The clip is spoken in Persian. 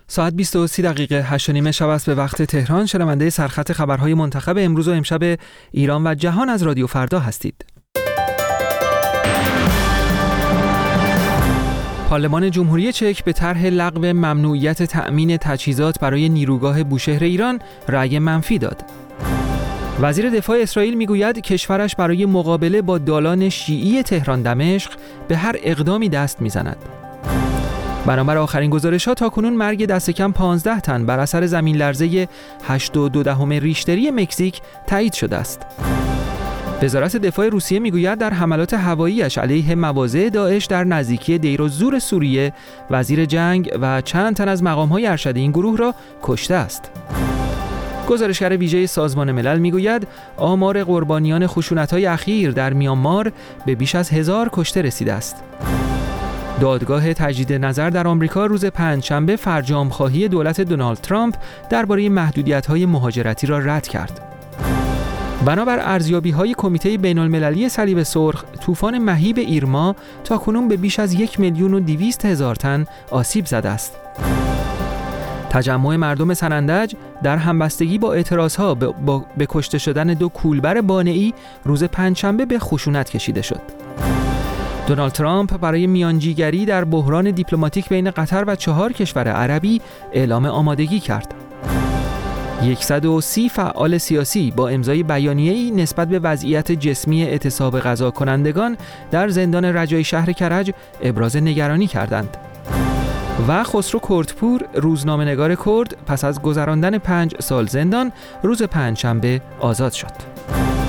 ساعت 20:30 8:30 شب است به وقت تهران. شنونده سرخط خبرهای منتخب امروز و امشب ایران و جهان از رادیو فردا هستید. پارلمان جمهوری چک به طرح لغو ممنوعیت تأمین تجهیزات برای نیروگاه بوشهر ایران رأی منفی داد. وزیر دفاع اسرائیل میگوید کشورش برای مقابله با دالان شیعی تهران دمشق به هر اقدامی دست میزند. بنابر آخرین گزارش‌ها تاکنون مرگ دست کم 15 تن بر اثر زمین لرزه 8.2 ریشتری مکزیک تایید شده است. وزارت دفاع روسیه میگوید در حملات هوایی‌اش علیه مواضع داعش در نزدیکی دیر الزور سوریه وزیر جنگ و چند تن از مقام‌های ارشد این گروه را کشته است. گزارشگر ویژه سازمان ملل میگوید آمار قربانیان خشونت‌های اخیر در میانمار به بیش از 1000 کشته رسیده است. دادگاه تجدید نظر در آمریکا روز پنجشنبه فرجام‌خواهی دولت دونالد ترامپ درباره محدودیت‌های مهاجرتی را رد کرد. بنابر ارزیابی‌های کمیته بین‌المللی صلیب سرخ، طوفان مهیب ایرما تاکنون به بیش از 1,200,000 تن آسیب زده است. تجمع مردم سنندج در همبستگی با اعتراضها به کشته شدن 2 کولبر بانئی روز پنجشنبه به خشونت کشیده شد. دونالد ترامپ برای میانجیگری در بحران دیپلماتیک بین قطر و 4 کشور عربی اعلام آمادگی کرد. 130 فعال سیاسی با امضای بیانیه‌ای نسبت به وضعیت جسمی اعتصاب قضا کنندگان در زندان رجایی شهر کرج ابراز نگرانی کردند. و خسرو کردپور، روزنامه‌نگار کرد، پس از گذراندن 5 سال زندان روز پنجشنبه آزاد شد.